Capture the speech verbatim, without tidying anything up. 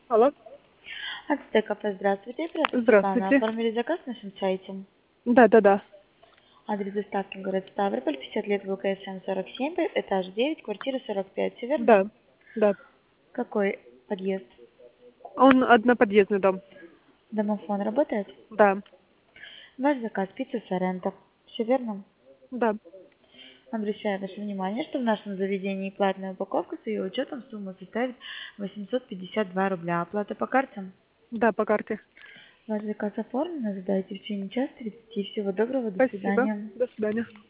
Алло. Ацтек кафе, здравствуйте. Оператор Светлана. Здравствуйте. Оформили заказ на нашем сайте. Да, да, да. Адрес доставки город Ставрополь, пятьдесят лет ВКСМ сорок семь, этаж девять, квартира сорок пять. Все верно? Да, да. Какой подъезд? Он одноподъездный дом. Домофон работает? Да, Ваш заказ пицца Соренто. Все верно? да. Обращаю ваше внимание, что в нашем заведении платная упаковка с ее учетом сумма составит восемьсот пятьдесят два рубля. Оплата по карте? Да, по карте. Ваш заказ оформлен, ожидайте в течение часа тридцати. Всего доброго, до Спасибо. свидания. До свидания.